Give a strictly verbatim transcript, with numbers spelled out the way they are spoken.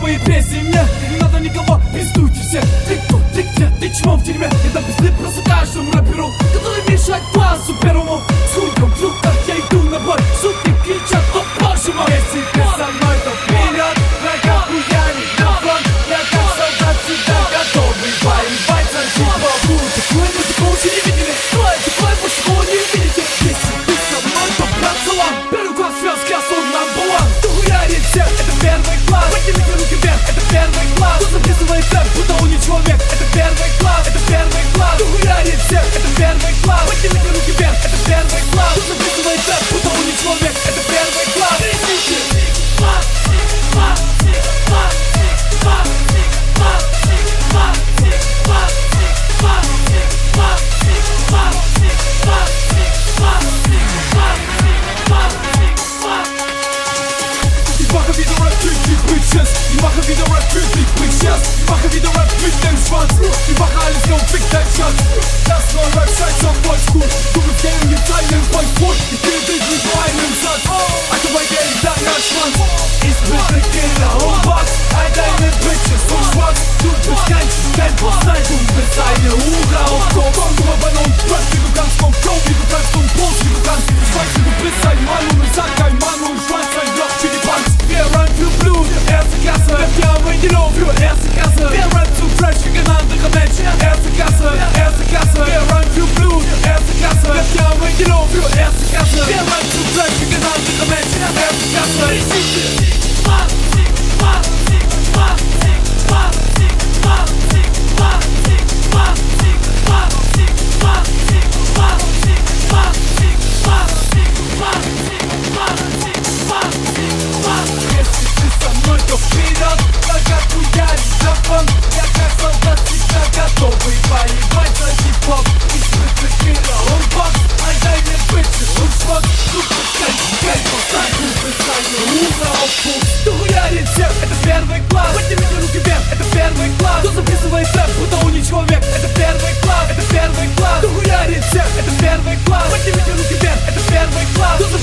свои песни мне не надо никого, пиздуйте все. Ты кто, ты где, ты чмо в дерьме? Это пизды просто каждому рэперу, который мешает классу первому. С хуйком в руках я иду на бой, шутки кричат, о боже мой. Если ты со мной, то вперед, врага хуярит на фронт. Я как солдат всегда готовый воевать за хип-хоп. Такое мы такого еще не видели, такое, такое вы такого не увидите. Если ты со мной, то брат салам, первый класс свез, я сон number one. Кто хуярит всех, это первый класс. Поднимите руки вверх, это первый класс. Кто записывает рэп, будто он не человек, это первый класс, это первый класс. Кто хуярит всех, это первый класс. Поднимите руки вверх, это первый класс. Кто записывает рэп, будто он не человек, это первый класс. Ich mache wieder Rap für die Bitches. Ich mache wieder Rap für die Bitches. Ich mache wieder Rap mit dem Schwanz. Ich mache alles nur fick dein Schatz. Das neue Rap scheiß auf Oldschool. Du bist Game mit deinem Freund Brot. Ich kill dich mit nur einem Satz. Also mein Game, deiner Schwanz. Ich bin der Killer und was? All deine Bitches und Schwarz. Du bist kein Fanboss, nein, du bist eine Hure auf Kopf. Komm, du mal bei uns, rap wie du kannst, komm, go wie du kannst und groß wie du kannst. Ich weiß, wie du bist ein Mann und ich sag kein Mann und ich weiß ein Loch für die Punks. Wer rhyme für Blut, erste Klasse. Ja, mein Dino für erste Klasse. Wer rhyme zu fresh wie kein anderer Mensch. Erste Klasse, erste Klasse. Wer rhyme für Blut, erste Klasse. Ja, mein Dino für erste Klasse. Wer rhyme zu fresh wie kein anderer Mensch. Erste Klasse. Ich sieg dir. Кто хуярит всех, это первый класс. Поднимите руки вверх, это первый класс. Кто записывает рэп, будто он не человек, это первый класс, это первый класс. Кто хуярит всех, это первый класс. Поднимите руки вверх, это первый класс.